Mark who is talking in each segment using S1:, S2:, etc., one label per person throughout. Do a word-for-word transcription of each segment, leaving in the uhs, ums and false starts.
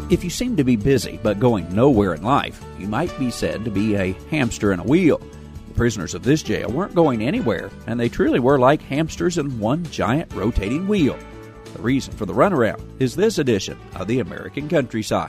S1: If you seem to be busy but going nowhere in life, you might be said to be a hamster in a wheel. The prisoners of this jail weren't going anywhere, and they truly were like hamsters in one giant rotating wheel. The reason for the runaround is this edition of the American Countryside.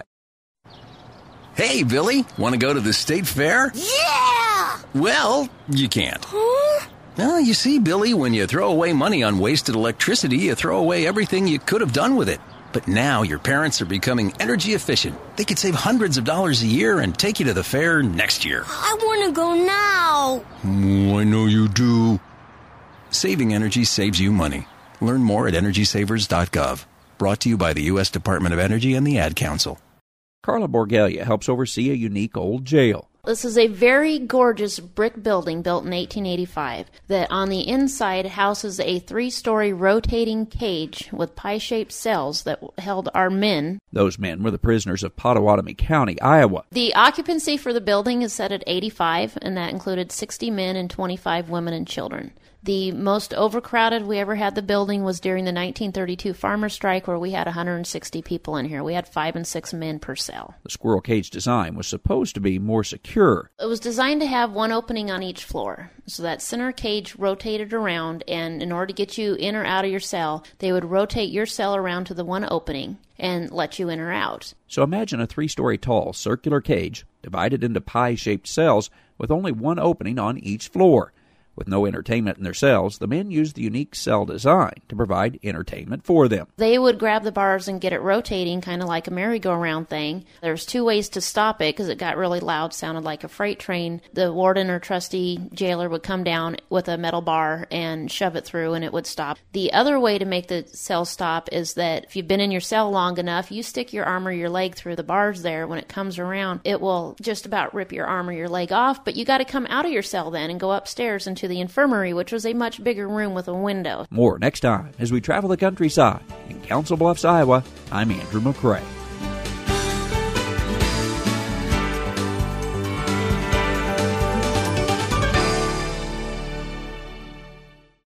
S2: Hey, Billy, want to go to the state fair?
S3: Yeah!
S2: Well, you can't.
S3: Huh?
S2: Well, you see, Billy, when you throw away money on wasted electricity, you throw away everything you could have done with it. But now your parents are becoming energy efficient. They could save hundreds of dollars a year and take you to the fair next year.
S3: I want to go now.
S2: Oh, I know you do. Saving energy saves you money. Learn more at energy savers dot gov. Brought to you by the U S Department of Energy and the Ad Council.
S1: Carla Borgelia helps oversee a unique old jail.
S4: This is a very gorgeous brick building built in eighteen eighty-five that on the inside houses a three-story rotating cage with pie-shaped cells that held our men.
S1: Those men were the prisoners of Pottawatomie County, Iowa.
S4: The occupancy for the building is set at eighty-five, and that included sixty men and twenty-five women and children. The most overcrowded we ever had the building was during the nineteen thirty-two farmer strike, where we had one hundred sixty people in here. We had five and six men per cell.
S1: The squirrel cage design was supposed to be more secure.
S4: It was designed to have one opening on each floor. So that center cage rotated around, and in order to get you in or out of your cell, they would rotate your cell around to the one opening and let you in or out.
S1: So imagine a three-story tall circular cage divided into pie-shaped cells with only one opening on each floor. With no entertainment in their cells, the men used the unique cell design to provide entertainment for them.
S4: They would grab the bars and get it rotating, kind of like a merry-go-round thing. There's two ways to stop it because it got really loud, sounded like a freight train. The warden or trusty jailer would come down with a metal bar and shove it through, and it would stop. The other way to make the cell stop is that if you've been in your cell long enough, you stick your arm or your leg through the bars there. When it comes around, it will just about rip your arm or your leg off, but you got to come out of your cell then and go upstairs into the infirmary, which was a much bigger room with a window.
S1: More next time as we travel the countryside. In Council Bluffs, Iowa, I'm Andrew McCrae.